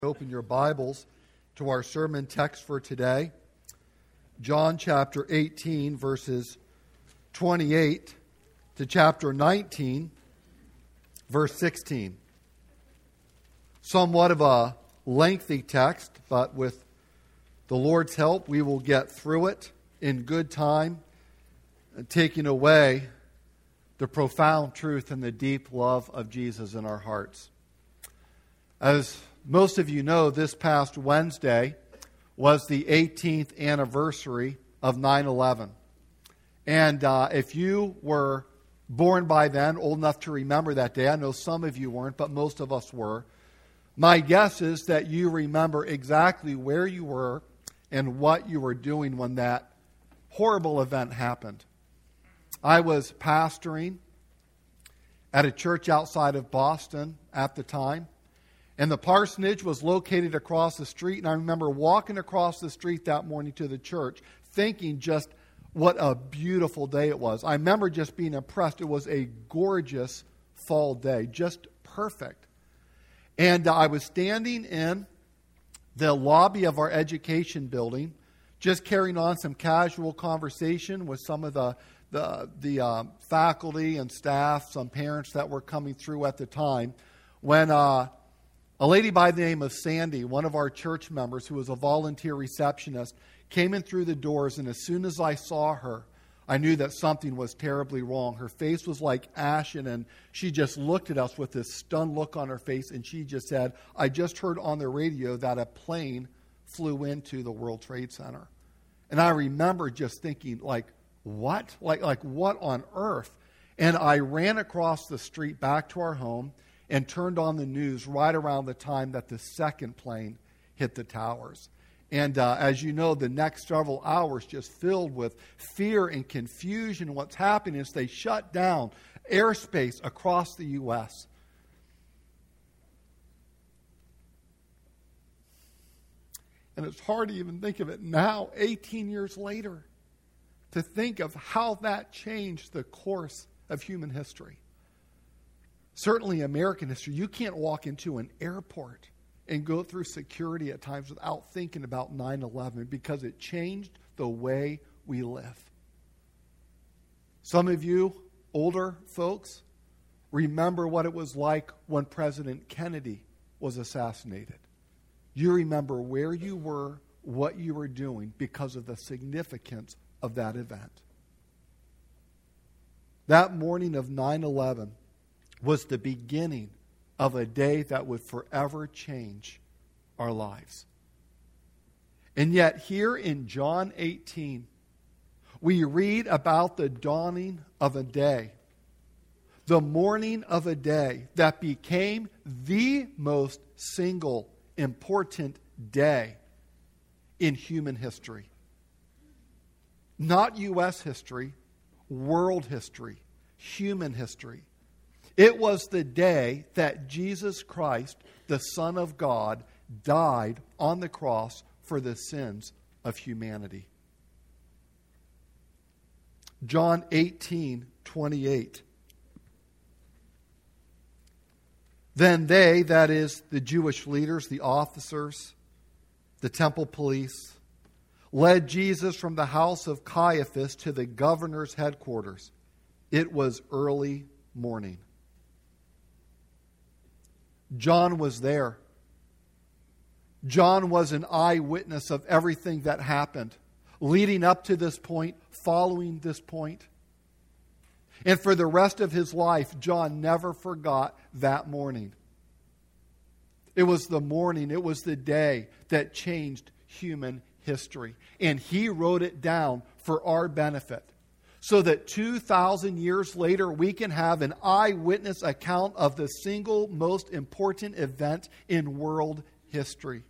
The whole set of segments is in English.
Open your Bibles to our sermon text for today, John chapter 18, verses 28 to chapter 19, verse 16. Somewhat of a lengthy text, but with the Lord's help, we will get through it in good time, taking away the profound truth and the deep love of Jesus in our hearts. As most of you know, this past Wednesday was the 18th anniversary of 9/11. And if you were born by then, old enough to remember that day, I know some of you weren't, but most of us were. My guess is that you remember exactly where you were and what you were doing when that horrible event happened. I was pastoring at a church outside of Boston at the time. And the parsonage was located across the street. And I remember walking across the street that morning to the church, thinking just what a beautiful day it was. I remember just being impressed. It was a gorgeous fall day, just perfect. And I was standing in the lobby of our education building, just carrying on some casual conversation with some of the faculty and staff, some parents that were coming through at the time, when a lady by the name of Sandy, one of our church members who was a volunteer receptionist, came in through the doors, and as soon as I saw her, I knew that something was terribly wrong. Her face was like ashen, and she just looked at us with this stunned look on her face, and she just said, "I just heard on the radio that a plane flew into the World Trade Center." And I remember just thinking, what? Like what on earth? And I ran across the street back to our home and turned on the news right around the time that the second plane hit the towers. And as you know, the next several hours just filled with fear and confusion. What's happening is they shut down airspace across the U.S. And it's hard to even think of it now, 18 years later, to think of how that changed the course of human history. Certainly American history. You can't walk into an airport and go through security at times without thinking about 9/11 because it changed the way we live. Some of you older folks remember what it was like when President Kennedy was assassinated. You remember where you were, what you were doing because of the significance of that event. That morning of 9/11 was the beginning of a day that would forever change our lives. And yet here in John 18, we read about the dawning of a day, the morning of a day that became the most single important day in human history. Not U.S. history, world history, human history. It was the day that Jesus Christ, the Son of God, died on the cross for the sins of humanity. John 18:28. Then they, that is, the Jewish leaders, the officers, the temple police, led Jesus from the house of Caiaphas to the governor's headquarters. It was early morning. John was there. John was an eyewitness of everything that happened, leading up to this point, following this point. And for the rest of his life, John never forgot that morning. It was the morning, it was the day that changed human history. And he wrote it down for our benefit, so that 2,000 years later, we can have an eyewitness account of the single most important event in world history.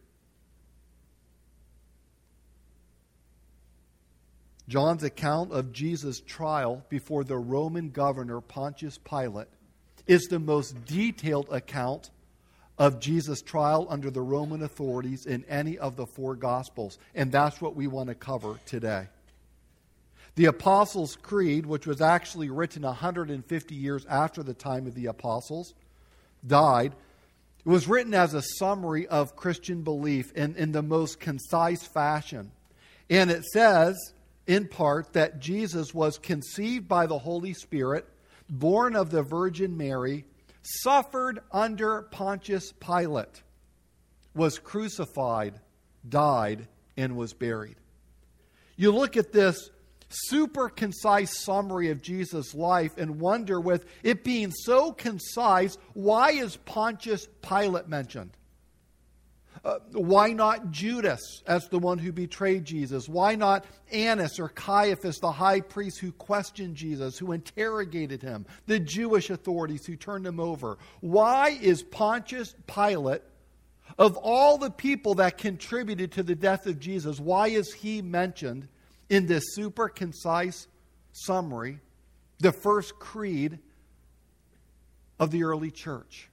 John's account of Jesus' trial before the Roman governor Pontius Pilate is the most detailed account of Jesus' trial under the Roman authorities in any of the four Gospels. And that's what we want to cover today. The Apostles' Creed, which was actually written 150 years after the time of the Apostles died, It was written as a summary of Christian belief in the most concise fashion. And it says, in part, that Jesus was conceived by the Holy Spirit, born of the Virgin Mary, suffered under Pontius Pilate, was crucified, died, and was buried. You look at this super concise summary of Jesus' life and wonder, with it being so concise, why is Pontius Pilate mentioned? Why not Judas as the one who betrayed Jesus? Why not Annas or Caiaphas, the high priest who questioned Jesus, who interrogated him, the Jewish authorities who turned him over? Why is Pontius Pilate, of all the people that contributed to the death of Jesus, why is he mentioned in this super concise summary, the first creed of the early church?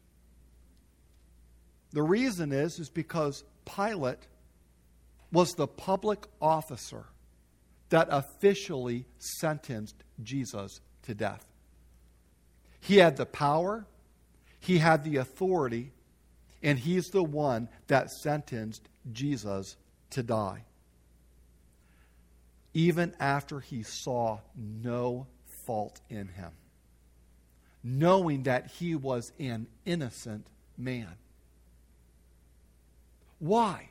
The reason is because Pilate was the public officer that officially sentenced Jesus to death. He had the power, he had the authority, and he's the one that sentenced Jesus to die. Even after he saw no fault in him, knowing that he was an innocent man. Why?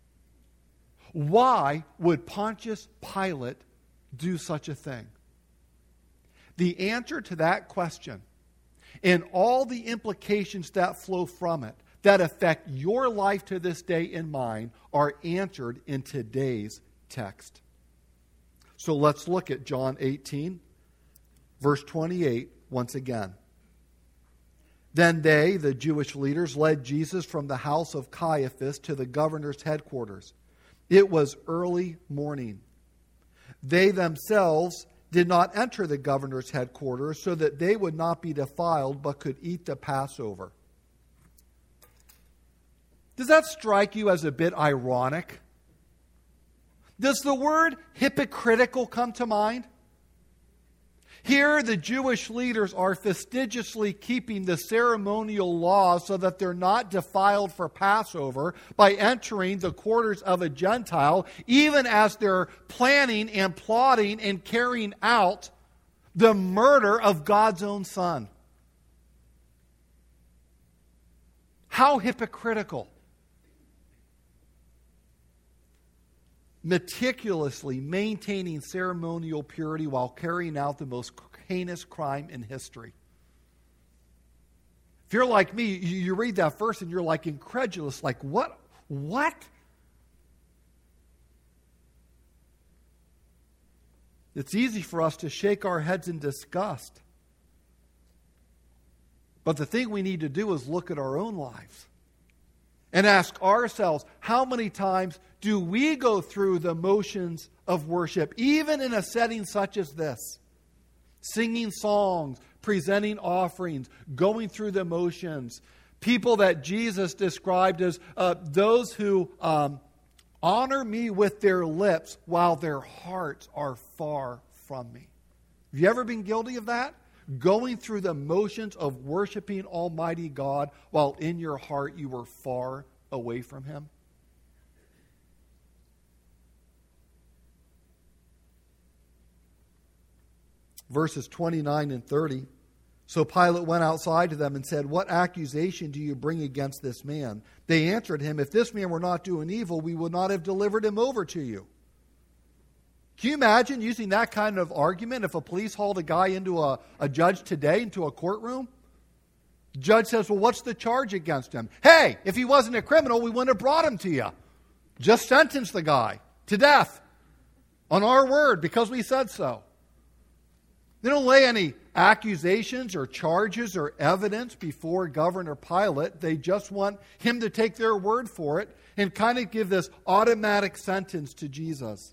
Why would Pontius Pilate do such a thing? The answer to that question and all the implications that flow from it that affect your life to this day and mine are answered in today's text. So let's look at John 18, verse 28 once again. Then they, the Jewish leaders, led Jesus from the house of Caiaphas to the governor's headquarters. It was early morning. They themselves did not enter the governor's headquarters so that they would not be defiled but could eat the Passover. Does that strike you as a bit ironic? Does the word hypocritical come to mind? Here, the Jewish leaders are fastidiously keeping the ceremonial laws so that they're not defiled for Passover by entering the quarters of a Gentile, even as they're planning and plotting and carrying out the murder of God's own Son. How hypocritical. Meticulously maintaining ceremonial purity while carrying out the most heinous crime in history. If you're like me, you read that verse and you're like incredulous, like what? What? It's easy for us to shake our heads in disgust. But the thing we need to do is look at our own lives and ask ourselves, how many times do we go through the motions of worship, even in a setting such as this? Singing songs, presenting offerings, going through the motions. People that Jesus described as those who honor me with their lips while their hearts are far from me. Have you ever been guilty of that? Going through the motions of worshiping Almighty God while in your heart you were far away from Him? Verses 29 and 30. So Pilate went outside to them and said, "What accusation do you bring against this man?" They answered him, "If this man were not doing evil, we would not have delivered him over to you." Can you imagine using that kind of argument if a police hauled a guy into a judge today, into a courtroom? The judge says, "Well, what's the charge against him?" "Hey, if he wasn't a criminal, we wouldn't have brought him to you. Just sentence the guy to death on our word because we said so." They don't lay any accusations or charges or evidence before Governor Pilate. They just want him to take their word for it and kind of give this automatic sentence to Jesus.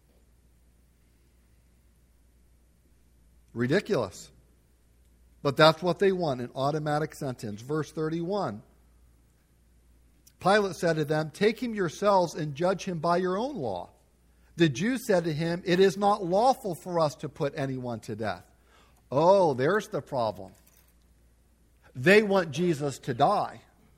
Ridiculous. But that's what they want, an automatic sentence. Verse 31. Pilate said to them, "Take him yourselves and judge him by your own law." The Jews said to him, "It is not lawful for us to put anyone to death." Oh, there's the problem. They want Jesus to die.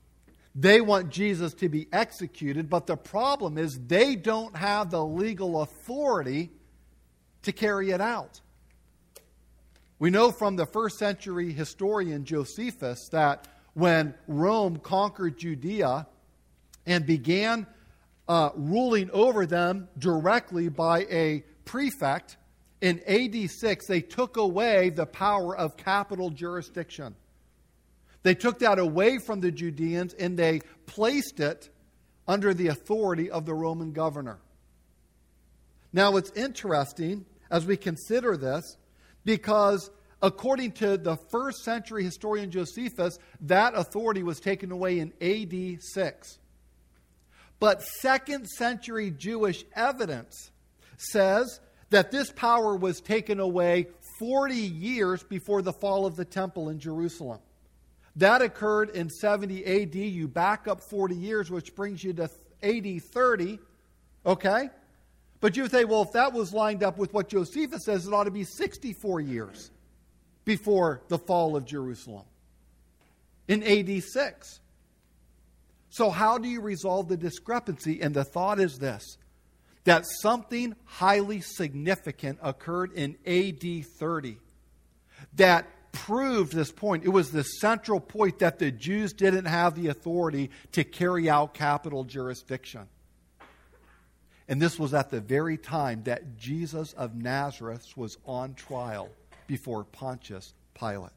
They want Jesus to be executed, but the problem is they don't have the legal authority to carry it out. We know from the first century historian Josephus that when Rome conquered Judea and began ruling over them directly by a prefect, in AD 6 they took away the power of capital jurisdiction. They took that away from the Judeans and they placed it under the authority of the Roman governor. Now it's interesting as we consider this, because according to the first century historian Josephus, that authority was taken away in AD 6. But second century Jewish evidence says that this power was taken away 40 years before the fall of the temple in Jerusalem. That occurred in 70 AD. You back up 40 years, which brings you to AD 30. Okay? But you would say, well, if that was lined up with what Josephus says, it ought to be 64 years before the fall of Jerusalem in AD 6. So how do you resolve the discrepancy? And the thought is this, that something highly significant occurred in AD 30 that proved this point. It was the central point that the Jews didn't have the authority to carry out capital jurisdiction. And this was at the very time that Jesus of Nazareth was on trial before Pontius Pilate.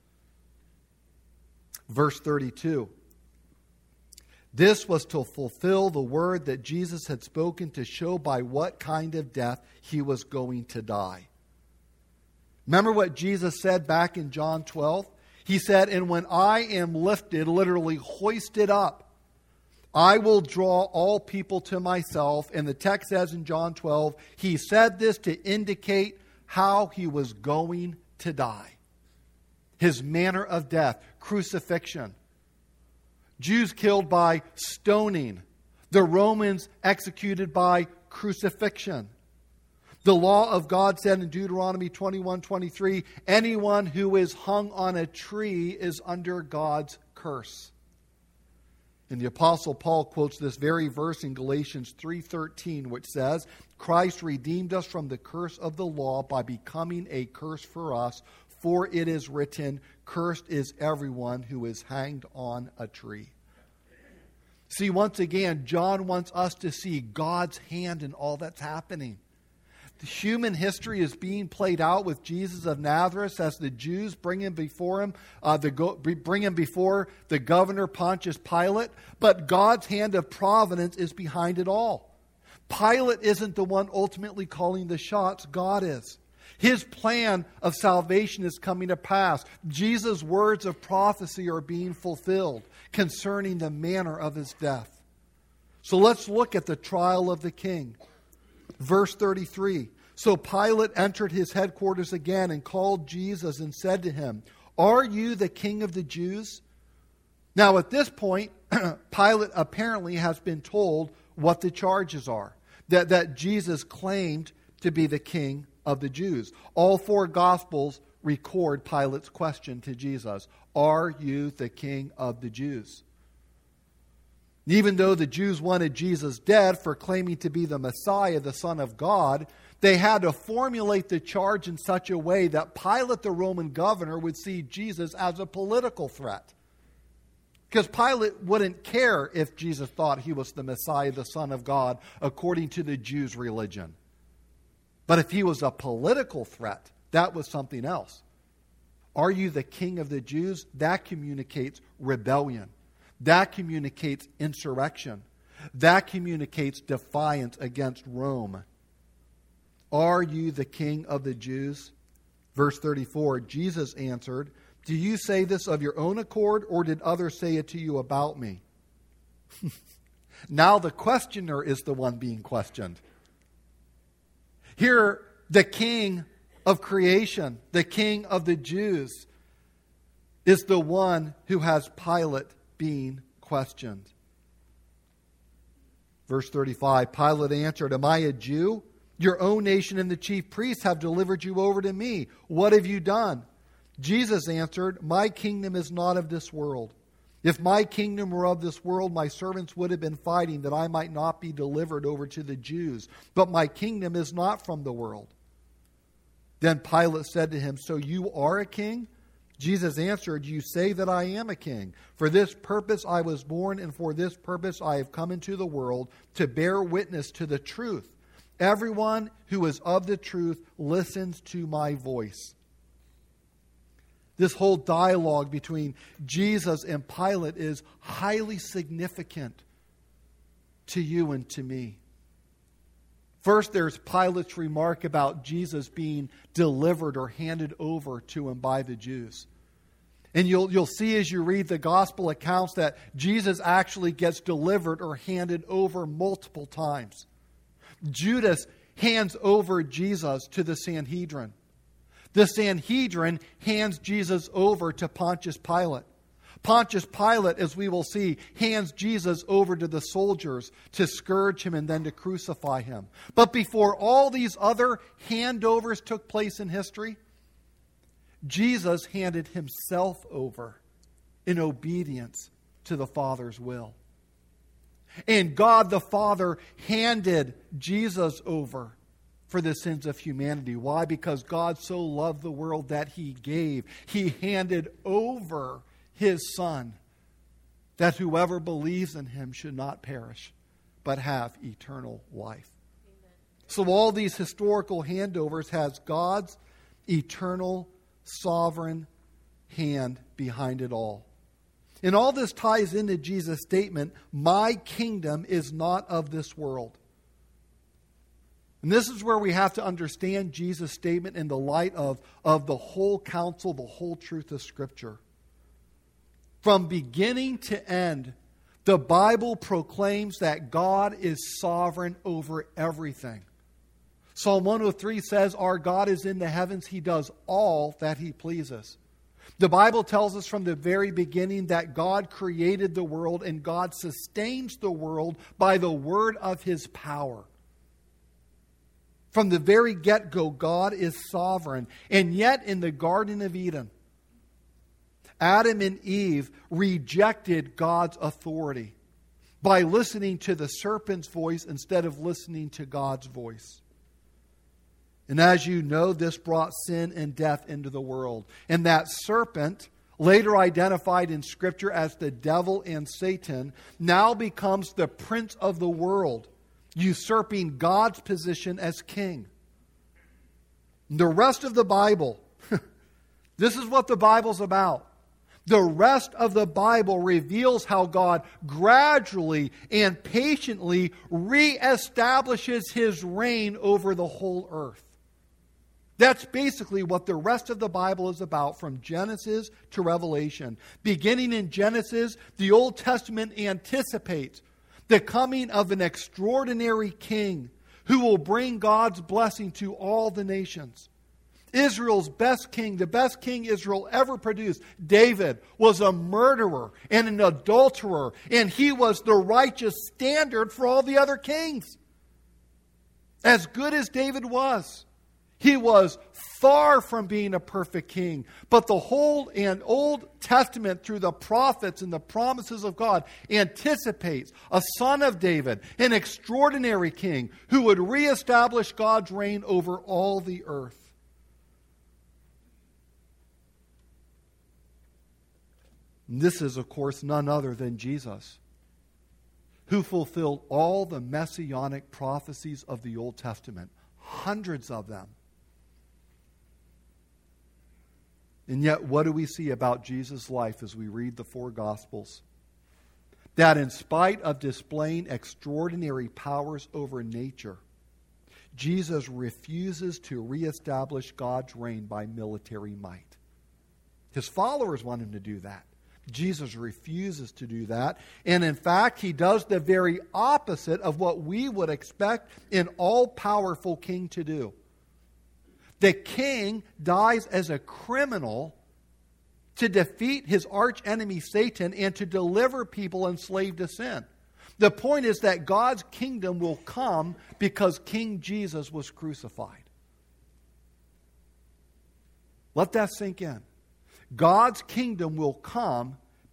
Verse 32. This was to fulfill the word that Jesus had spoken to show by what kind of death he was going to die. Remember what Jesus said back in John 12? He said, and when I am lifted, literally hoisted up, I will draw all people to myself. And the text says in John 12, he said this to indicate how he was going to die. His manner of death, crucifixion. Jews killed by stoning. The Romans executed by crucifixion. The law of God said in Deuteronomy 21:23, anyone who is hung on a tree is under God's curse. And the Apostle Paul quotes this very verse in Galatians 3:13, which says, Christ redeemed us from the curse of the law by becoming a curse for us, for it is written, cursed is everyone who is hanged on a tree. See, once again, John wants us to see God's hand in all that's happening. The human history is being played out with Jesus of Nazareth as the Jews bring him before the governor Pontius Pilate. But God's hand of providence is behind it all. Pilate isn't the one ultimately calling the shots. God is. His plan of salvation is coming to pass. Jesus' words of prophecy are being fulfilled concerning the manner of his death. So let's look at the trial of the king. Verse 33, so Pilate entered his headquarters again and called Jesus and said to him, are you the king of the Jews? Now at this point, Pilate apparently has been told what the charges are. That Jesus claimed to be the king of the Jews. All four Gospels record Pilate's question to Jesus. Are you the king of the Jews? Even though the Jews wanted Jesus dead for claiming to be the Messiah, the Son of God, they had to formulate the charge in such a way that Pilate, the Roman governor, would see Jesus as a political threat. Because Pilate wouldn't care if Jesus thought he was the Messiah, the Son of God, according to the Jews' religion. But if he was a political threat, that was something else. Are you the king of the Jews? That communicates rebellion. That communicates insurrection. That communicates defiance against Rome. Are you the king of the Jews? Verse 34, Jesus answered, do you say this of your own accord, or did others say it to you about me? Now the questioner is the one being questioned. Here, the king of creation, the king of the Jews, is the one who has Pilate being questioned. Verse 35, Pilate answered, am I a Jew? Your own nation and the chief priests have delivered you over to me. What have you done? Jesus answered, my kingdom is not of this world. If my kingdom were of this world, my servants would have been fighting that I might not be delivered over to the Jews. But my kingdom is not from the world." Then Pilate said to him, "So you are a king?" Jesus answered, "You say that I am a king. For this purpose I was born, and for this purpose I have come into the world, to bear witness to the truth. Everyone who is of the truth listens to my voice." This whole dialogue between Jesus and Pilate is highly significant to you and to me. First, there's Pilate's remark about Jesus being delivered or handed over to him by the Jews. And you'll see as you read the gospel accounts that Jesus actually gets delivered or handed over multiple times. Judas hands over Jesus to the Sanhedrin. The Sanhedrin hands Jesus over to Pontius Pilate. Pontius Pilate, as we will see, hands Jesus over to the soldiers to scourge him and then to crucify him. But before all these other handovers took place in history, Jesus handed himself over in obedience to the Father's will. And God the Father handed Jesus over for the sins of humanity. Why? Because God so loved the world that He gave. He handed over His Son, that whoever believes in Him should not perish, but have eternal life. Amen. So all these historical handovers has God's eternal, sovereign hand behind it all. And all this ties into Jesus' statement, "My kingdom is not of this world." And this is where we have to understand Jesus' statement in the light of the whole counsel, the whole truth of Scripture. From beginning to end, the Bible proclaims that God is sovereign over everything. Psalm 103 says, "Our God is in the heavens. He does all that He pleases." The Bible tells us from the very beginning that God created the world and God sustains the world by the word of His power. From the very get-go, God is sovereign. And yet in the Garden of Eden, Adam and Eve rejected God's authority by listening to the serpent's voice instead of listening to God's voice. And as you know, this brought sin and death into the world. And that serpent, later identified in Scripture as the devil and Satan, now becomes the prince of the world, usurping God's position as king. The rest of the Bible, this is what the Bible's about. The rest of the Bible reveals how God gradually and patiently reestablishes His reign over the whole earth. That's basically what the rest of the Bible is about, from Genesis to Revelation. Beginning in Genesis, the Old Testament anticipates the coming of an extraordinary king who will bring God's blessing to all the nations. Israel's best king, the best king Israel ever produced, David, was a murderer and an adulterer, and he was the righteous standard for all the other kings. As good as David was, he was far from being a perfect king. But the whole and Old Testament, through the prophets and the promises of God, anticipates a son of David, an extraordinary king, who would reestablish God's reign over all the earth. And this is, of course, none other than Jesus, who fulfilled all the messianic prophecies of the Old Testament, hundreds of them. And yet, what do we see about Jesus' life as we read the four Gospels? That in spite of displaying extraordinary powers over nature, Jesus refuses to reestablish God's reign by military might. His followers want him to do that. Jesus refuses to do that. And in fact, he does the very opposite of what we would expect an all-powerful king to do. The king dies as a criminal to defeat his archenemy Satan and to deliver people enslaved to sin. The point is that God's kingdom will come because King Jesus was crucified. Let that sink in. God's kingdom will come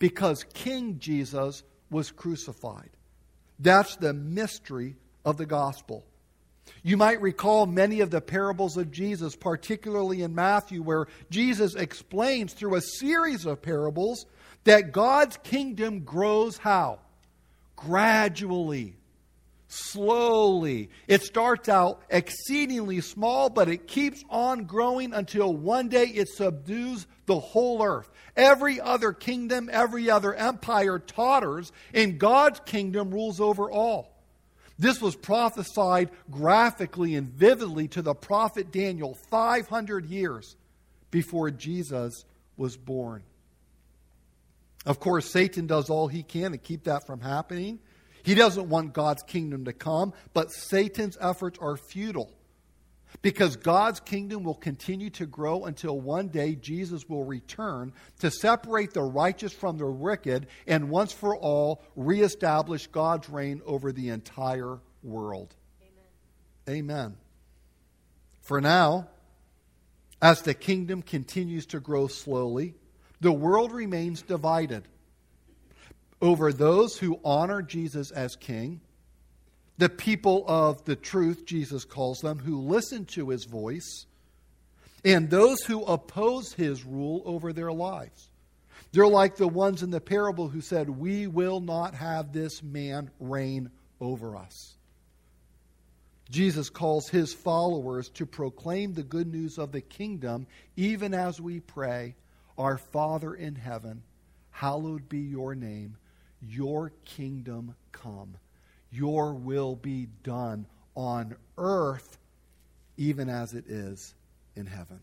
because King Jesus was crucified. That's the mystery of the gospel. You might recall many of the parables of Jesus, particularly in Matthew, where Jesus explains through a series of parables that God's kingdom grows how? Gradually, slowly. It starts out exceedingly small, but it keeps on growing until one day it subdues the whole earth. Every other kingdom, every other empire totters, and God's kingdom rules over all. This was prophesied graphically and vividly to the prophet Daniel 500 years before Jesus was born. Of course, Satan does all he can to keep that from happening. He doesn't want God's kingdom to come, but Satan's efforts are futile because God's kingdom will continue to grow until one day Jesus will return to separate the righteous from the wicked and once for all reestablish God's reign over the entire world. Amen. Amen. For now, as the kingdom continues to grow slowly, the world remains divided over those who honor Jesus as king, the people of the truth, Jesus calls them, who listen to his voice, and those who oppose his rule over their lives. They're like the ones in the parable who said, "We will not have this man reign over us." Jesus calls his followers to proclaim the good news of the kingdom, even as we pray, "Our Father in heaven, hallowed be your name. Your kingdom come. Your will be done on earth, even as it is in heaven."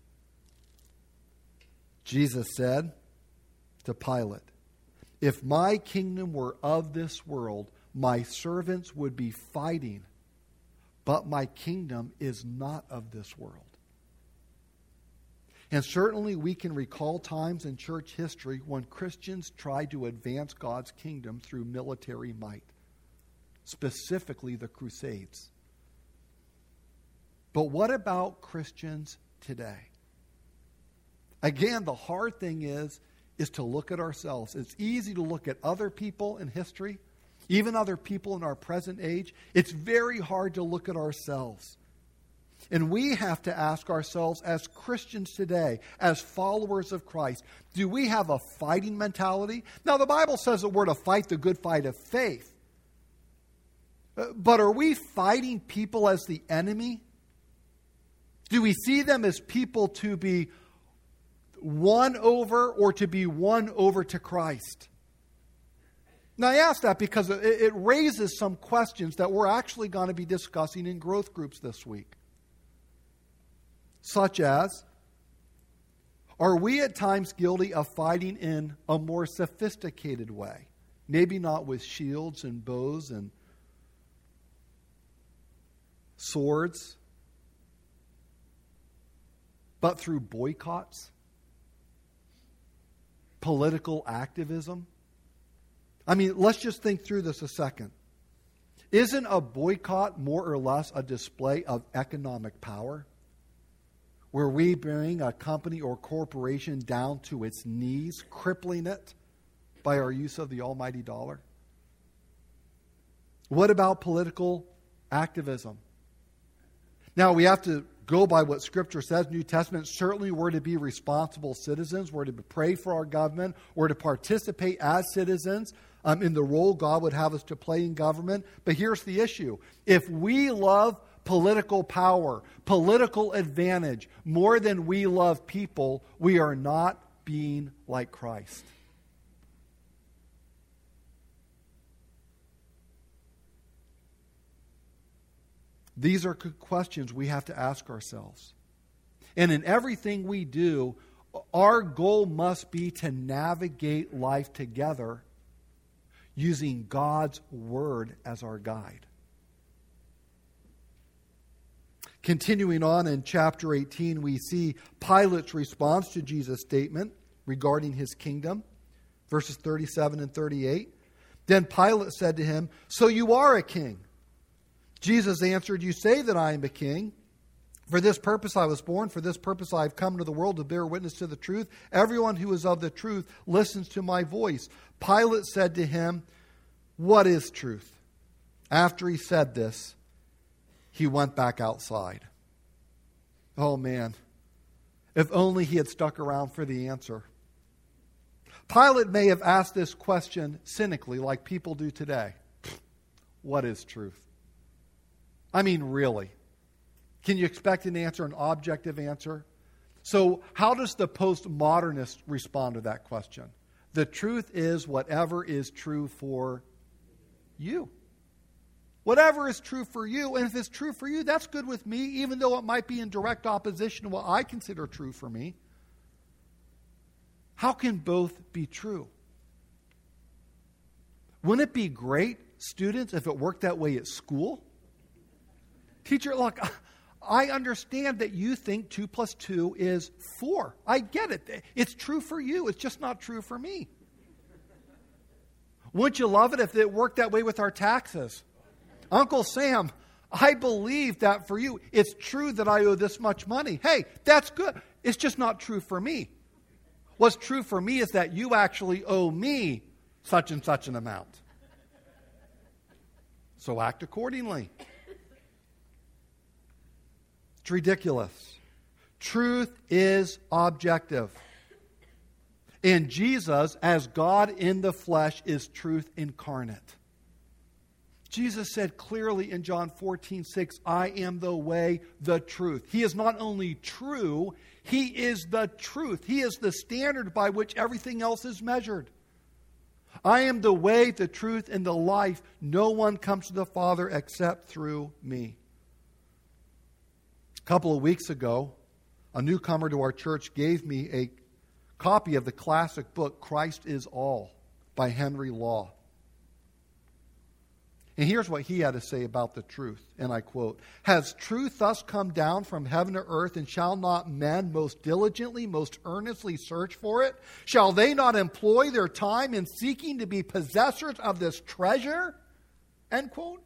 Jesus said to Pilate, "If my kingdom were of this world, my servants would be fighting, but my kingdom is not of this world." And certainly we can recall times in church history when Christians tried to advance God's kingdom through military might, specifically the Crusades. But what about Christians today? Again, the hard thing is to look at ourselves. It's easy to look at other people in history, even other people in our present age. It's very hard to look at ourselves. And we have to ask ourselves as Christians today, as followers of Christ, do we have a fighting mentality? Now, the Bible says that we're to fight the good fight of faith. But are we fighting people as the enemy? Do we see them as people to be won over or to be won over to Christ? Now, I ask that because it raises some questions that we're actually going to be discussing in growth groups this week. Such as, are we at times guilty of fighting in a more sophisticated way? Maybe not with shields and bows and swords, but through boycotts, political activism. I mean, let's just think through this a second. Isn't a boycott more or less a display of economic power? Where we bring a company or corporation down to its knees, crippling it by our use of the almighty dollar? What about political activism? Now, we have to go by what Scripture says. New Testament, certainly we're to be responsible citizens. We're to pray for our government. We're to participate as citizens in the role God would have us to play in government. But here's the issue. If we love political power, political advantage, more than we love people, we are not being like Christ. These are good questions we have to ask ourselves. And in everything we do, our goal must be to navigate life together using God's Word as our guide. Continuing on in chapter 18, we see Pilate's response to Jesus' statement regarding his kingdom. Verses 37 and 38. Then Pilate said to him, "So you are a king?" Jesus answered, "You say that I am a king. For this purpose I was born, for this purpose I have come into the world, to bear witness to the truth. Everyone who is of the truth listens to my voice." Pilate said to him, "What is truth?" After he said this, he went back outside. Oh man, if only he had stuck around for the answer. Pilate may have asked this question cynically, like people do today. What is truth? I mean, really. Can you expect an answer, an objective answer? So how does the postmodernist respond to that question? The truth is whatever is true for you. Whatever is true for you, and if it's true for you, that's good with me, even though it might be in direct opposition to what I consider true for me. How can both be true? Wouldn't it be great, students, if it worked that way at school? Teacher, look, I understand that you think 2 + 2 is 4. I get it. It's true for you. It's just not true for me. Wouldn't you love it if it worked that way with our taxes? Uncle Sam, I believe that for you, it's true that I owe this much money. Hey, that's good. It's just not true for me. What's true for me is that you actually owe me such and such an amount. So act accordingly. It's ridiculous. Truth is objective. And Jesus, as God in the flesh, is truth incarnate. Jesus said clearly in John 14:6, "I am the way, the truth." He is not only true, He is the truth. He is the standard by which everything else is measured. "I am the way, the truth, and the life. No one comes to the Father except through me." A couple of weeks ago, a newcomer to our church gave me a copy of the classic book, Christ is All, by Henry Law. And here's what he had to say about the truth, and I quote, "Has truth thus come down from heaven to earth, and shall not men most diligently, most earnestly search for it? Shall they not employ their time in seeking to be possessors of this treasure?" End quote.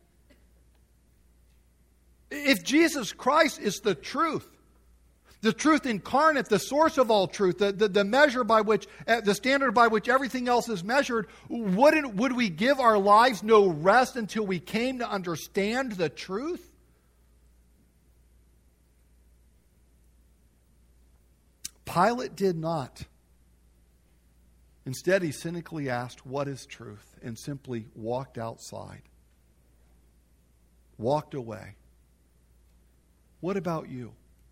If Jesus Christ is the truth incarnate, the source of all truth, the measure by which, the standard by which everything else is measured, would we give our lives no rest until we came to understand the truth? Pilate did not. Instead, he cynically asked, "What is truth?" and simply walked outside. Walked away. What about you?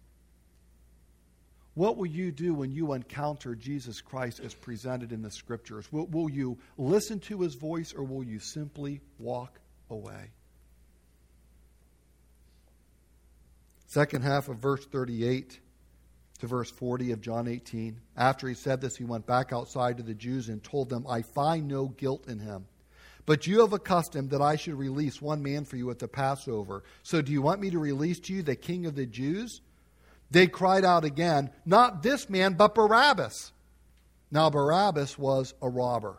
What will you do when you encounter Jesus Christ as presented in the Scriptures? Will you listen to His voice, or will you simply walk away? Second half of verse 38 to verse 40 of John 18. After he said this, he went back outside to the Jews and told them, "I find no guilt in him. But you have a custom that I should release one man for you at the Passover. So do you want me to release to you the King of the Jews?" They cried out again, "Not this man, but Barabbas." Now Barabbas was a robber.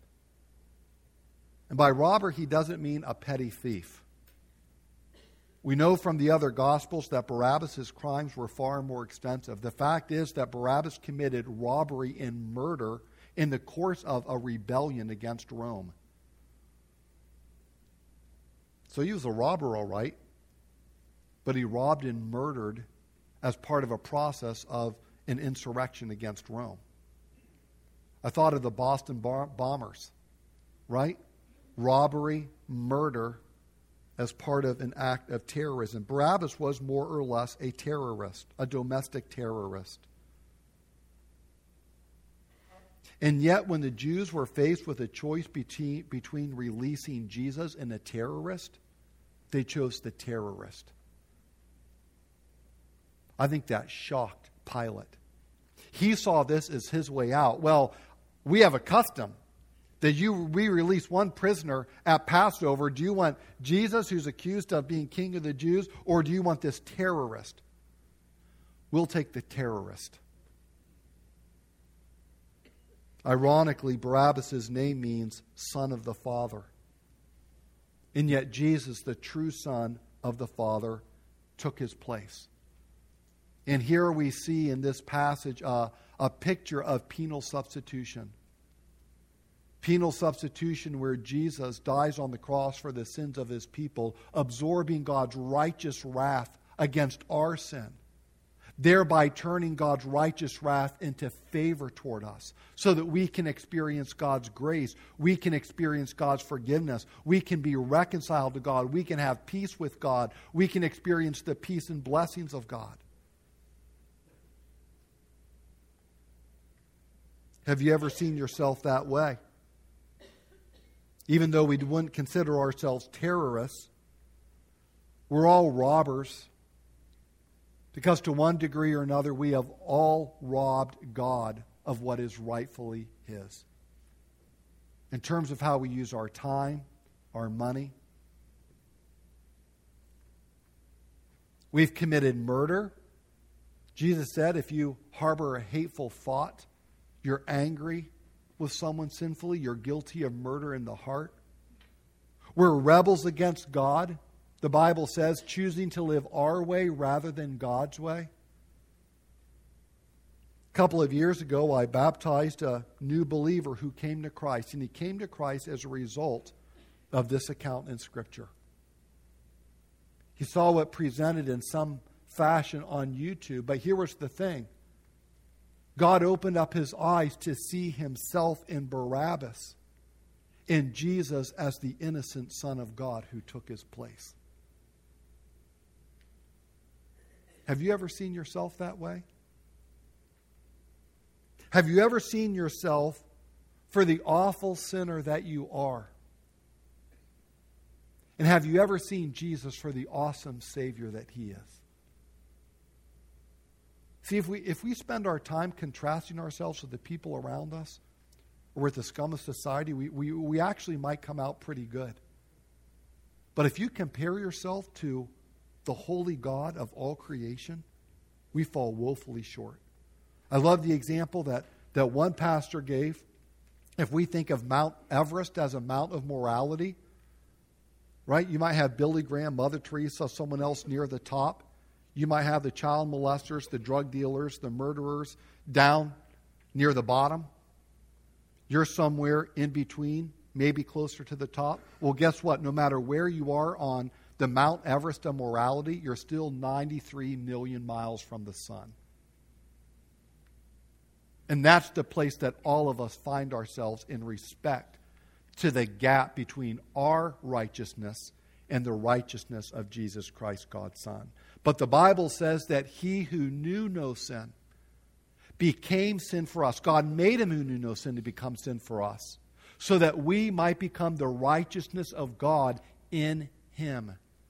And by robber, he doesn't mean a petty thief. We know from the other Gospels that Barabbas' crimes were far more extensive. The fact is that Barabbas committed robbery and murder in the course of a rebellion against Rome. So he was a robber, all right, but he robbed and murdered as part of a process of an insurrection against Rome. I thought of the Boston bombers, right? Robbery, murder as part of an act of terrorism. Barabbas was more or less a terrorist, a domestic terrorist. And yet when the Jews were faced with a choice between releasing Jesus and a terrorist, they chose the terrorist. I think that shocked Pilate. He saw this as his way out. Well, we have a custom that we release one prisoner at Passover. Do you want Jesus, who's accused of being king of the Jews, or do you want this terrorist? We'll take the terrorist. Ironically, Barabbas' name means son of the Father. And yet Jesus, the true Son of the Father, took his place. And here we see in this passage a picture of penal substitution. Penal substitution where Jesus dies on the cross for the sins of his people, absorbing God's righteous wrath against our sin, thereby turning God's righteous wrath into favor toward us so that we can experience God's grace, we can experience God's forgiveness, we can be reconciled to God, we can have peace with God, we can experience the peace and blessings of God. Have you ever seen yourself that way? Even though we wouldn't consider ourselves terrorists, we're all robbers. Because to one degree or another, we have all robbed God of what is rightfully His. In terms of how we use our time, our money. We've committed murder. Jesus said if you harbor a hateful thought, you're angry with someone sinfully, you're guilty of murder in the heart. We're rebels against God. The Bible says, choosing to live our way rather than God's way. A couple of years ago, I baptized a new believer who came to Christ, and he came to Christ as a result of this account in Scripture. He saw it presented in some fashion on YouTube, but here was the thing. God opened up his eyes to see himself in Barabbas, in Jesus as the innocent Son of God who took his place. Have you ever seen yourself that way? Have you ever seen yourself for the awful sinner that you are? And have you ever seen Jesus for the awesome Savior that he is? See, if we spend our time contrasting ourselves with the people around us or with the scum of society, we actually might come out pretty good. But if you compare yourself to the holy God of all creation, we fall woefully short. I love the example that one pastor gave. If we think of Mount Everest as a mount of morality, right? You might have Billy Graham, Mother Teresa, someone else near the top. You might have the child molesters, the drug dealers, the murderers down near the bottom. You're somewhere in between, maybe closer to the top. Well, guess what? No matter where you are on the Mount Everest of morality, you're still 93 million miles from the sun. And that's the place that all of us find ourselves in respect to the gap between our righteousness and the righteousness of Jesus Christ, God's Son. But the Bible says that he who knew no sin became sin for us. God made him who knew no sin to become sin for us, so that we might become the righteousness of God in him.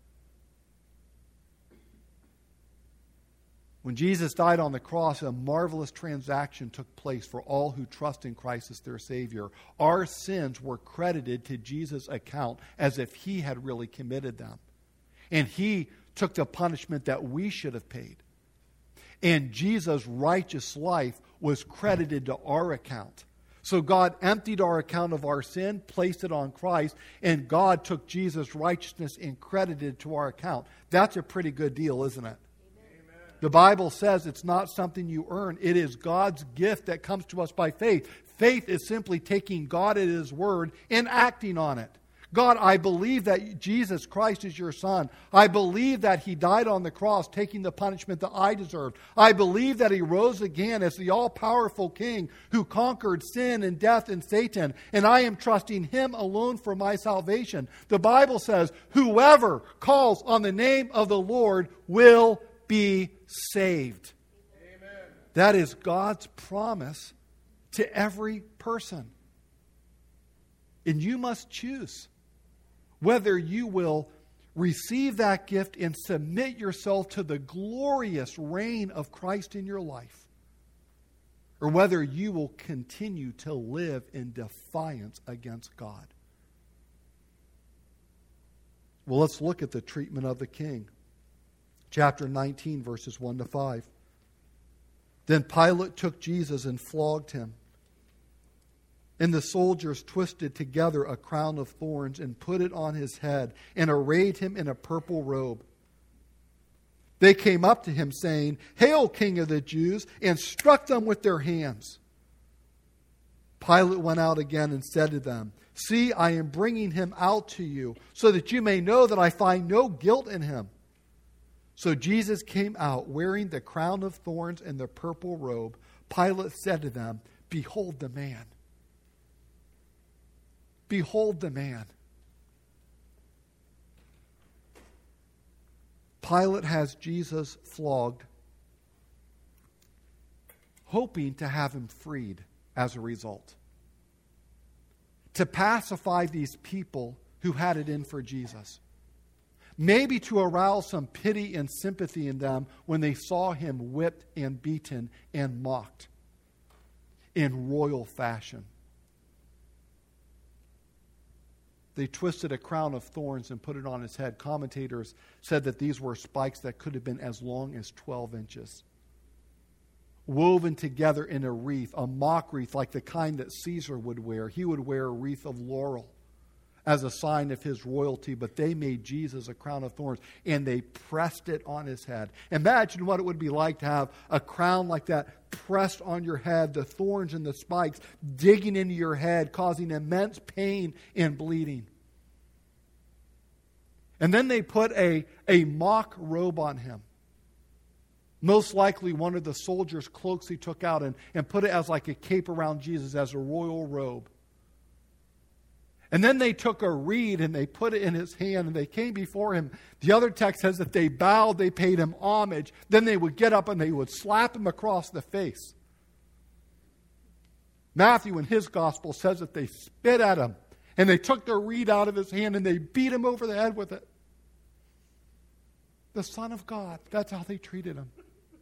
When Jesus died on the cross, a marvelous transaction took place for all who trust in Christ as their Savior. Our sins were credited to Jesus' account as if he had really committed them. And he took the punishment that we should have paid. And Jesus' righteous life was credited to our account. So God emptied our account of our sin, placed it on Christ, and God took Jesus' righteousness and credited it to our account. That's a pretty good deal, isn't it? The Bible says it's not something you earn. It is God's gift that comes to us by faith. Faith is simply taking God at his word and acting on it. God, I believe that Jesus Christ is your Son. I believe that he died on the cross, taking the punishment that I deserved. I believe that he rose again as the all-powerful King who conquered sin and death and Satan. And I am trusting him alone for my salvation. The Bible says, whoever calls on the name of the Lord will be saved. Amen. That is God's promise to every person. And you must choose whether you will receive that gift and submit yourself to the glorious reign of Christ in your life, or whether you will continue to live in defiance against God. Well, let's look at the treatment of the king. Chapter 19, verses 1 to 5. Then Pilate took Jesus and flogged him. And the soldiers twisted together a crown of thorns and put it on his head and arrayed him in a purple robe. They came up to him saying, "Hail, King of the Jews," and struck them with their hands. Pilate went out again and said to them, "See, I am bringing him out to you, so that you may know that I find no guilt in him." So Jesus came out wearing the crown of thorns and the purple robe. Pilate said to them, "Behold the man. Behold the man." Pilate has Jesus flogged, hoping to have him freed as a result, to pacify these people who had it in for Jesus. Maybe to arouse some pity and sympathy in them when they saw him whipped and beaten and mocked in royal fashion. They twisted a crown of thorns and put it on his head. Commentators said that these were spikes that could have been as long as 12 inches. Woven together in a wreath, a mock wreath like the kind that Caesar would wear. He would wear a wreath of laurel as a sign of his royalty, but they made Jesus a crown of thorns and they pressed it on his head. Imagine what it would be like to have a crown like that pressed on your head, the thorns and the spikes digging into your head, causing immense pain and bleeding. And then they put a mock robe on him. Most likely one of the soldiers' cloaks he took out and put it as like a cape around Jesus as a royal robe. And then they took a reed and they put it in his hand and they came before him. The other text says that they bowed, they paid him homage. Then they would get up and they would slap him across the face. Matthew in his gospel says that they spit at him and they took the reed out of his hand and they beat him over the head with it. The Son of God, that's how they treated him.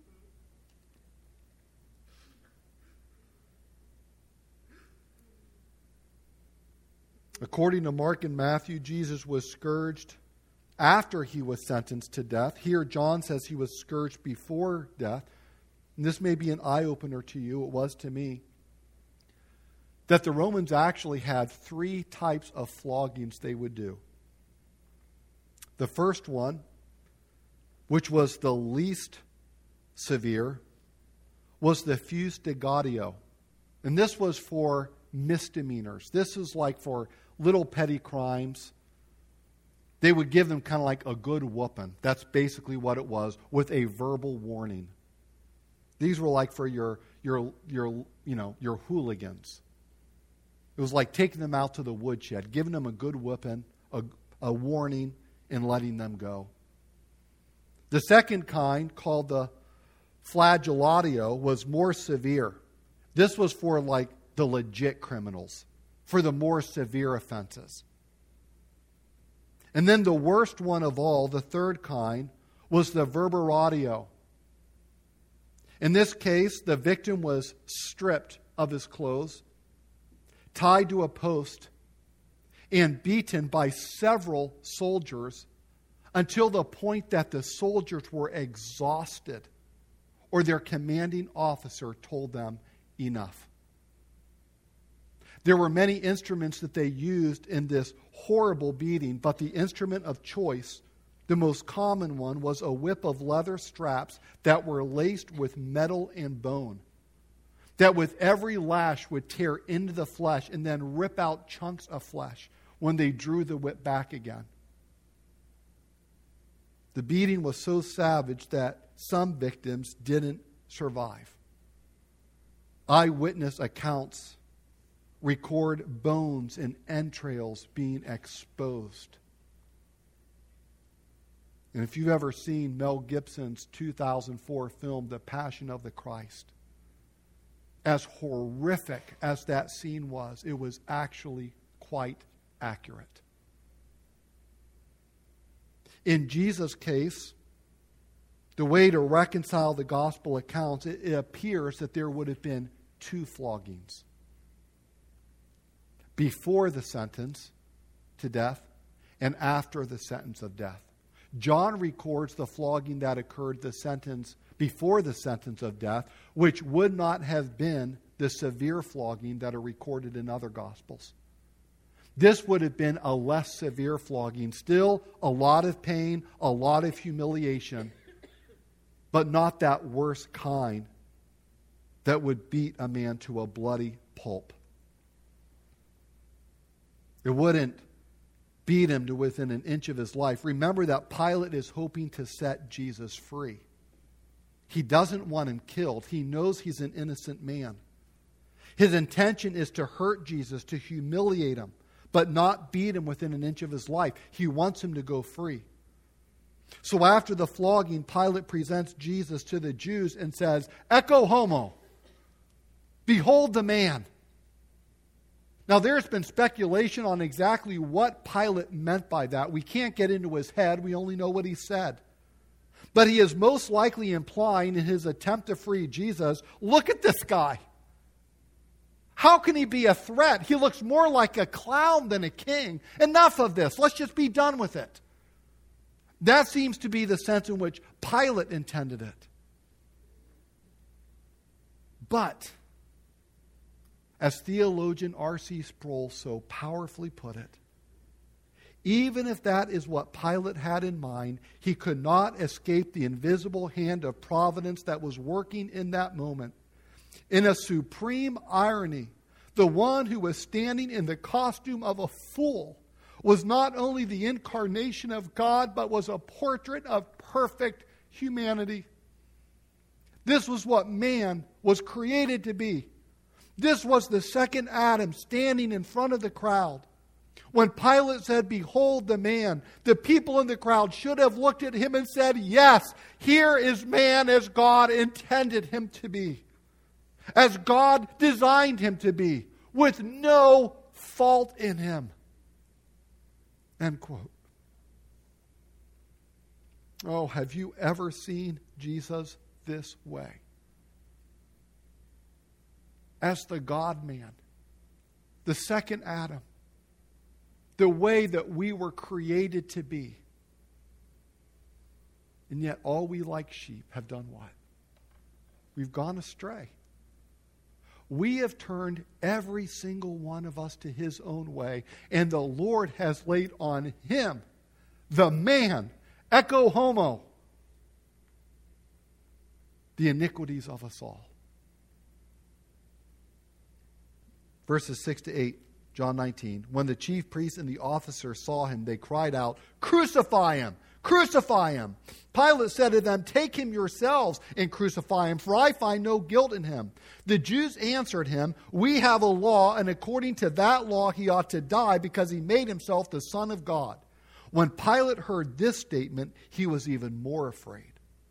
According to Mark and Matthew, Jesus was scourged after he was sentenced to death. Here, John says he was scourged before death. And this may be an eye-opener to you. It was to me. That the Romans actually had 3 types of floggings they would do. The first one, which was the least severe, was the fustigatio. And this was for misdemeanors. This is like for little petty crimes. They would give them kind of like a good whooping. That's basically what it was, with a verbal warning. These were like for your hooligans. It was like taking them out to the woodshed, giving them a good whooping, a warning, and letting them go. The second kind, called the flagellatio, was more severe. This was for like the legit criminals, for the more severe offenses. And then the worst one of all, the third kind, was the verberatio. In this case, the victim was stripped of his clothes, tied to a post, and beaten by several soldiers until the point that the soldiers were exhausted or their commanding officer told them enough. There were many instruments that they used in this horrible beating, but the instrument of choice, the most common one, was a whip of leather straps that were laced with metal and bone, that with every lash would tear into the flesh and then rip out chunks of flesh when they drew the whip back again. The beating was so savage that some victims didn't survive. Eyewitness accounts record bones and entrails being exposed. And if you've ever seen Mel Gibson's 2004 film, The Passion of the Christ, as horrific as that scene was, it was actually quite accurate. In Jesus' case, the way to reconcile the gospel accounts, it appears that there would have been 2 floggings. Before the sentence to death and after the sentence of death. John records the flogging that occurred before the sentence of death, which would not have been the severe flogging that are recorded in other Gospels. This would have been a less severe flogging. Still a lot of pain, a lot of humiliation, but not that worst kind that would beat a man to a bloody pulp. It wouldn't beat him to within an inch of his life. Remember that Pilate is hoping to set Jesus free. He doesn't want him killed. He knows he's an innocent man. His intention is to hurt Jesus, to humiliate him, but not beat him within an inch of his life. He wants him to go free. So after the flogging, Pilate presents Jesus to the Jews and says, "Ecce homo, behold the man." Now there's been speculation on exactly what Pilate meant by that. We can't get into his head. We only know what he said. But he is most likely implying in his attempt to free Jesus, look at this guy. How can he be a threat? He looks more like a clown than a king. Enough of this. Let's just be done with it. That seems to be the sense in which Pilate intended it. But, as theologian R.C. Sproul so powerfully put it, even if that is what Pilate had in mind, he could not escape the invisible hand of providence that was working in that moment. In a supreme irony, the one who was standing in the costume of a fool was not only the incarnation of God, but was a portrait of perfect humanity. This was what man was created to be. This was the second Adam standing in front of the crowd. When Pilate said, "Behold the man," the people in the crowd should have looked at him and said, "Yes, here is man as God intended him to be, as God designed him to be, with no fault in him." End quote. Oh, have you ever seen Jesus this way? As the God-man, the second Adam, the way that we were created to be. And yet all we like sheep have done what? We've gone astray. We have turned every single one of us to his own way, and the Lord has laid on him, the man, ecce homo, the iniquities of us all. Verses 6 to 8, John 19. When the chief priests and the officers saw him, they cried out, "Crucify him! Crucify him!" Pilate said to them, "Take him yourselves and crucify him, for I find no guilt in him." The Jews answered him, "We have a law, and according to that law he ought to die because he made himself the Son of God." When Pilate heard this statement, he was even more afraid.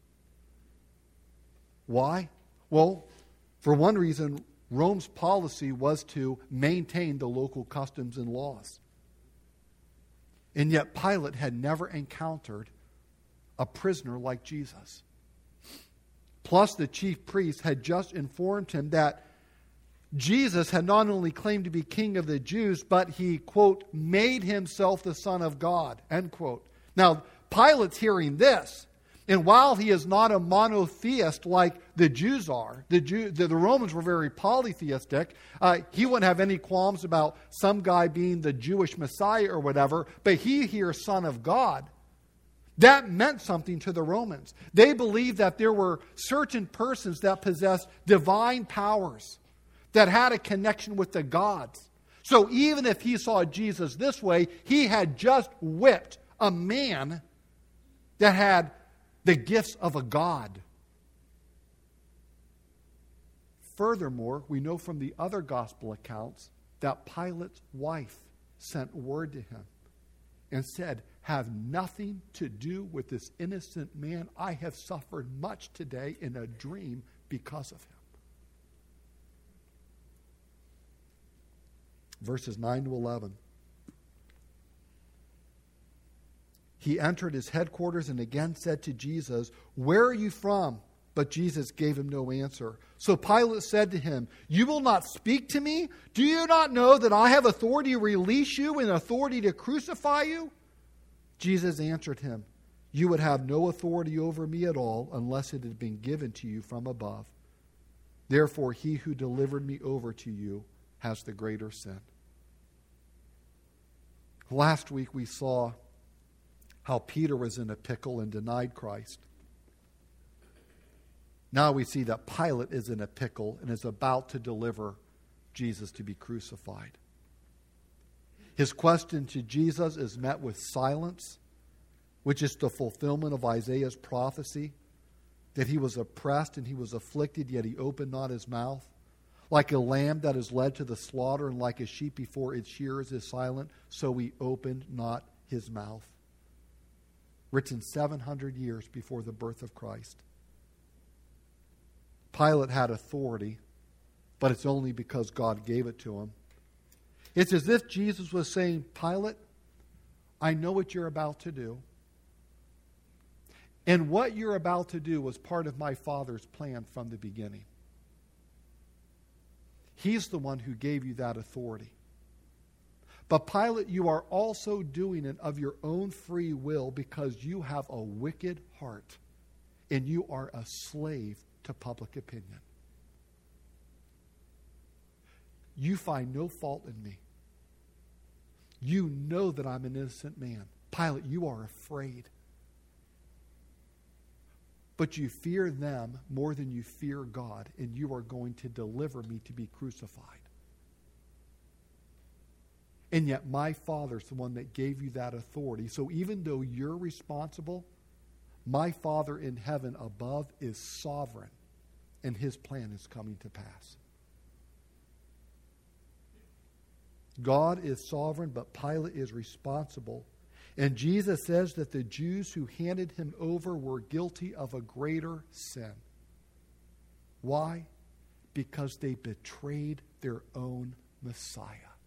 Why? Well, for one reason, Rome's policy was to maintain the local customs and laws. And yet Pilate had never encountered a prisoner like Jesus. Plus, the chief priests had just informed him that Jesus had not only claimed to be king of the Jews, but he, quote, made himself the Son of God, end quote. Now, Pilate's hearing this. And while he is not a monotheist like the Jews are, the Romans were very polytheistic, he wouldn't have any qualms about some guy being the Jewish Messiah or whatever, but he hears Son of God. That meant something to the Romans. They believed that there were certain persons that possessed divine powers, that had a connection with the gods. So even if he saw Jesus this way, he had just whipped a man that had the gifts of a god. Furthermore, we know from the other gospel accounts that Pilate's wife sent word to him and said, "Have nothing to do with this innocent man. I have suffered much today in a dream because of him." Verses 9 to 11. He entered his headquarters and again said to Jesus, "Where are you from?" But Jesus gave him no answer. So Pilate said to him, "You will not speak to me? Do you not know that I have authority to release you and authority to crucify you?" Jesus answered him, "You would have no authority over me at all unless it had been given to you from above. Therefore, he who delivered me over to you has the greater sin." Last week we saw how Peter was in a pickle and denied Christ. Now we see that Pilate is in a pickle and is about to deliver Jesus to be crucified. His question to Jesus is met with silence, which is the fulfillment of Isaiah's prophecy, that he was oppressed and he was afflicted, yet he opened not his mouth. Like a lamb that is led to the slaughter, and like a sheep before its shearers is silent, so he opened not his mouth. Written 700 years before the birth of Christ. Pilate had authority, but it's only because God gave it to him. It's as if Jesus was saying, Pilate, I know what you're about to do. And what you're about to do was part of my Father's plan from the beginning. He's the one who gave you that authority. But Pilate, you are also doing it of your own free will because you have a wicked heart and you are a slave to public opinion. You find no fault in me. You know that I'm an innocent man. Pilate, you are afraid. But you fear them more than you fear God, and you are going to deliver me to be crucified. And yet my Father's the one that gave you that authority. So even though you're responsible, my Father in heaven above is sovereign, and his plan is coming to pass. God is sovereign, but Pilate is responsible. And Jesus says that the Jews who handed him over were guilty of a greater sin. Why? Because they betrayed their own Messiah.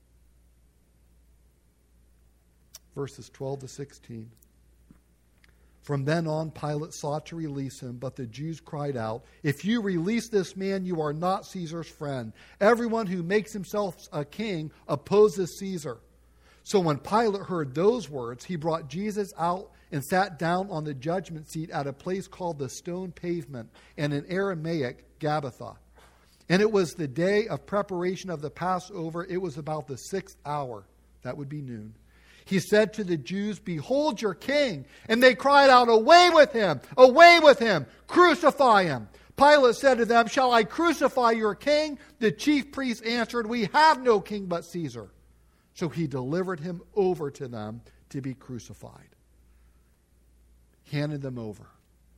Verses 12 to 16. From then on, Pilate sought to release him, but the Jews cried out, "If you release this man, you are not Caesar's friend. Everyone who makes himself a king opposes Caesar." So when Pilate heard those words, he brought Jesus out and sat down on the judgment seat at a place called the Stone Pavement, and in Aramaic, Gabbatha. And it was the day of preparation of the Passover. It was about the 6th hour. That would be noon. He said to the Jews, "Behold your king." And they cried out, "Away with him! Away with him! Crucify him!" Pilate said to them, "Shall I crucify your king?" The chief priests answered, "We have no king but Caesar." So he delivered him over to them to be crucified. Handed them over.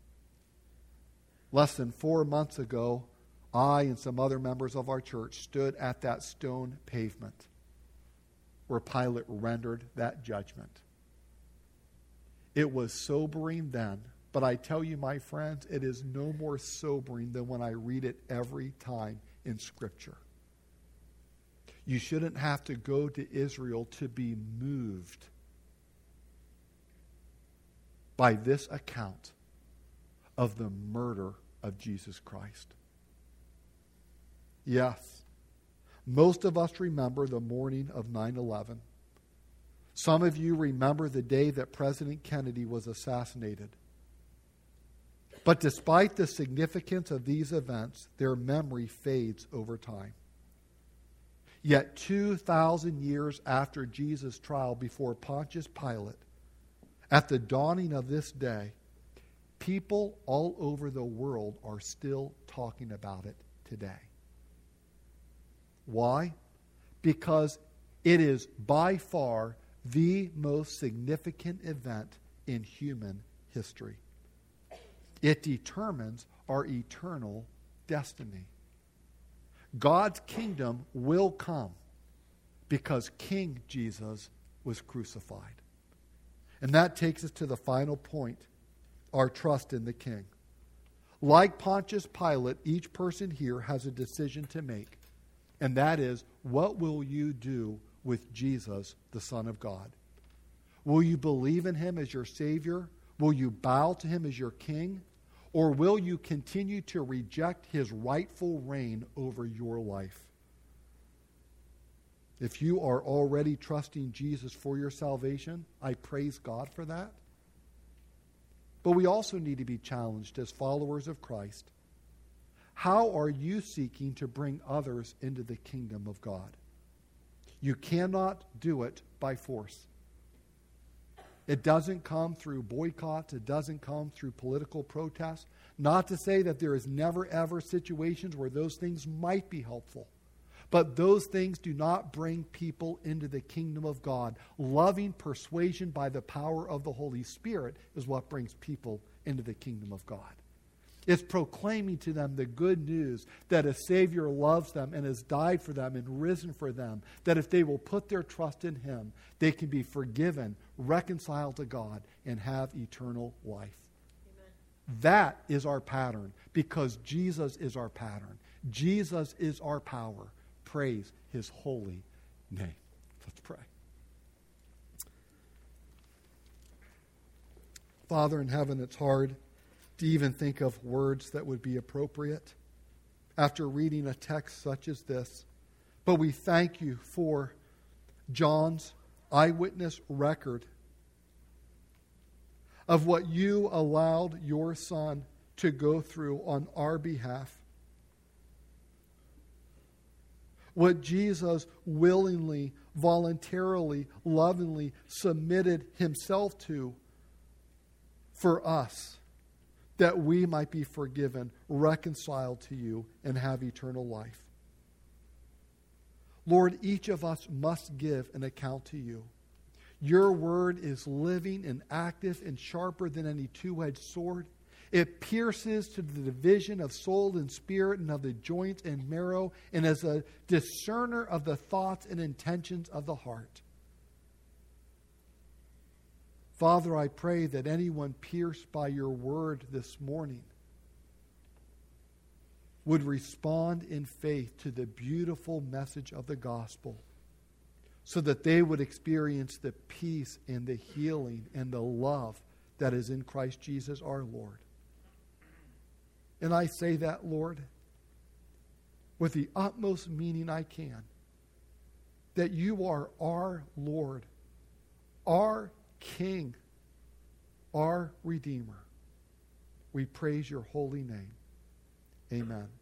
Less than 4 months ago, I and some other members of our church stood at that stone pavement where Pilate rendered that judgment. It was sobering then, but I tell you, my friends, it is no more sobering than when I read it every time in Scripture. You shouldn't have to go to Israel to be moved by this account of the murder of Jesus Christ. Yes, most of us remember the morning of 9/11. Some of you remember the day that President Kennedy was assassinated. But despite the significance of these events, their memory fades over time. Yet 2,000 years after Jesus' trial before Pontius Pilate, at the dawning of this day, people all over the world are still talking about it today. Why? Because it is by far the most significant event in human history. It determines our eternal destiny. God's kingdom will come because King Jesus was crucified. And that takes us to the final point, our trust in the King. Like Pontius Pilate, each person here has a decision to make. And that is, what will you do with Jesus, the Son of God? Will you believe in him as your Savior? Will you bow to him as your King? Or will you continue to reject his rightful reign over your life? If you are already trusting Jesus for your salvation, I praise God for that. But we also need to be challenged as followers of Christ. How are you seeking to bring others into the kingdom of God? You cannot do it by force. It doesn't come through boycotts. It doesn't come through political protests. Not to say that there is never, ever situations where those things might be helpful. But those things do not bring people into the kingdom of God. Loving persuasion by the power of the Holy Spirit is what brings people into the kingdom of God. It's proclaiming to them the good news that a Savior loves them and has died for them and risen for them, that if they will put their trust in Him, they can be forgiven, reconciled to God, and have eternal life. Amen. That is our pattern, because Jesus is our pattern. Jesus is our power. Praise His holy name. Let's pray. Father in heaven, it's hard to even think of words that would be appropriate after reading a text such as this. But we thank you for John's eyewitness record of what you allowed your Son to go through on our behalf. What Jesus willingly, voluntarily, lovingly submitted Himself to for us, that we might be forgiven, reconciled to you, and have eternal life. Lord, each of us must give an account to you. Your word is living and active and sharper than any two-edged sword. It pierces to the division of soul and spirit and of the joints and marrow, and is a discerner of the thoughts and intentions of the heart. Father, I pray that anyone pierced by your word this morning would respond in faith to the beautiful message of the gospel, so that they would experience the peace and the healing and the love that is in Christ Jesus our Lord. And I say that, Lord, with the utmost meaning I can, that you are our Lord, our King, our Redeemer. We praise your holy name. Amen.